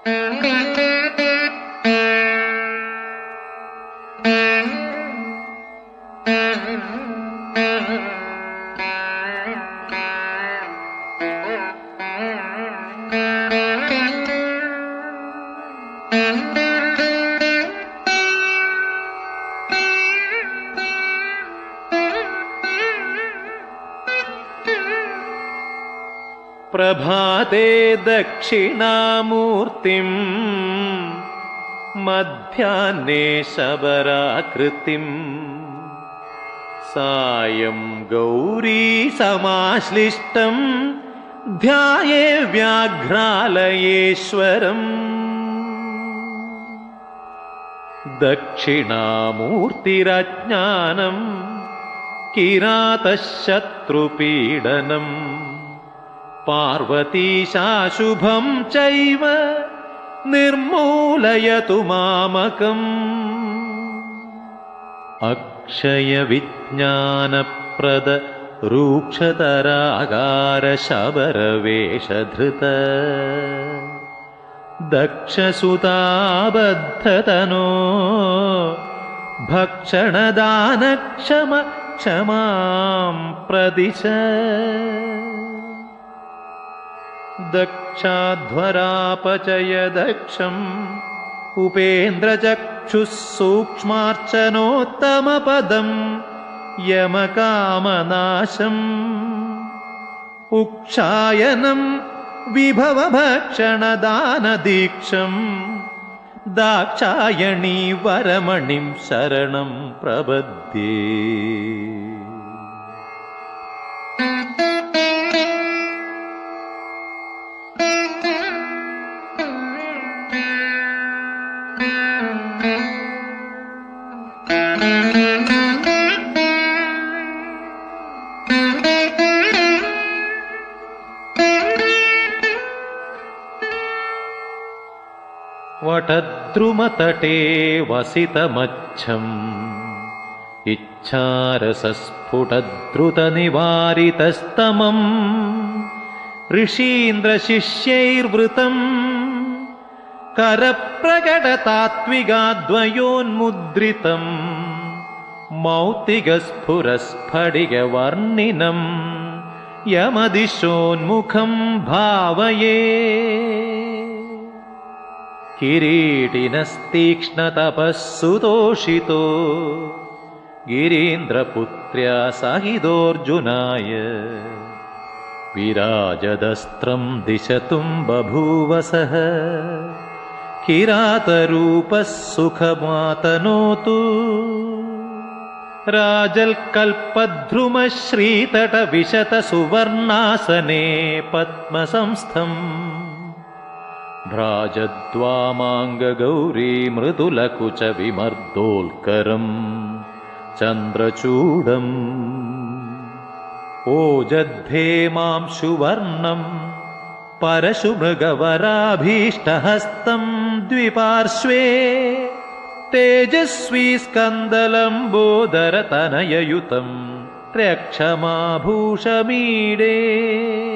प्रभाते दक्षिणामूर्तिम् मध्याह्ने शबराकृतिम् सायं गौरी समाश्लिष्टम् ध्याये व्याघ्रालयेश्वरम् दक्षिणामूर्तिरज्ञानम् किरातशत्रुपीडनम् पार्वतीशाशुभं चैव निर्मूलयतु मामकम् अक्षयविज्ञानप्रद रूक्षतरागारशबरवेषधृत दक्षसुताबद्धतनो भक्षणदानक्षम क्षमां प्रदिश दक्षाध्वरापचय दक्षम् उपेन्द्रचक्षुः सूक्ष्मार्चनोत्तमपदम् यमकामनाशम् उक्षायनम् विभवभक्षणदानदीक्षम् दाक्षायणी वरमणिं शरणं प्रपद्ये। वटद्रुमतटे वसितमच्छम् इच्छारसस्फुटद्रुतनिवारितस्तमम् ऋषीन्द्रशिष्यैर्वृतम् करप्रकटतात्विकाद्वयोन्मुद्रितम् मौक्तिकस्फुरस्फटिकवर्णिनम् यमदिशोन्मुखम् भावये। किरीटिनस्तीक्ष्णतपःसुतोषितो गिरीन्द्रपुत्र्या सहितोऽर्जुनाय विराजदस्त्रम् दिशतुम् बभूवसः किरातरूपः सुखमातनोतु राजल्कल्पद्रुमश्रीतटविशतसुवर्णासने पद्मसंस्थम् भ्राजद्वामाङ्गगौरी मृदुलकुच विमर्दोल्करम् चन्द्रचूडम् ओजद्धेमांशुवर्णम् परशुमृगवराभीष्टहस्तम् द्विपार्श्वे तेजस्वी स्कन्दलम्बोदरतनययुतम् त्र्यक्षमाभूषमीडे।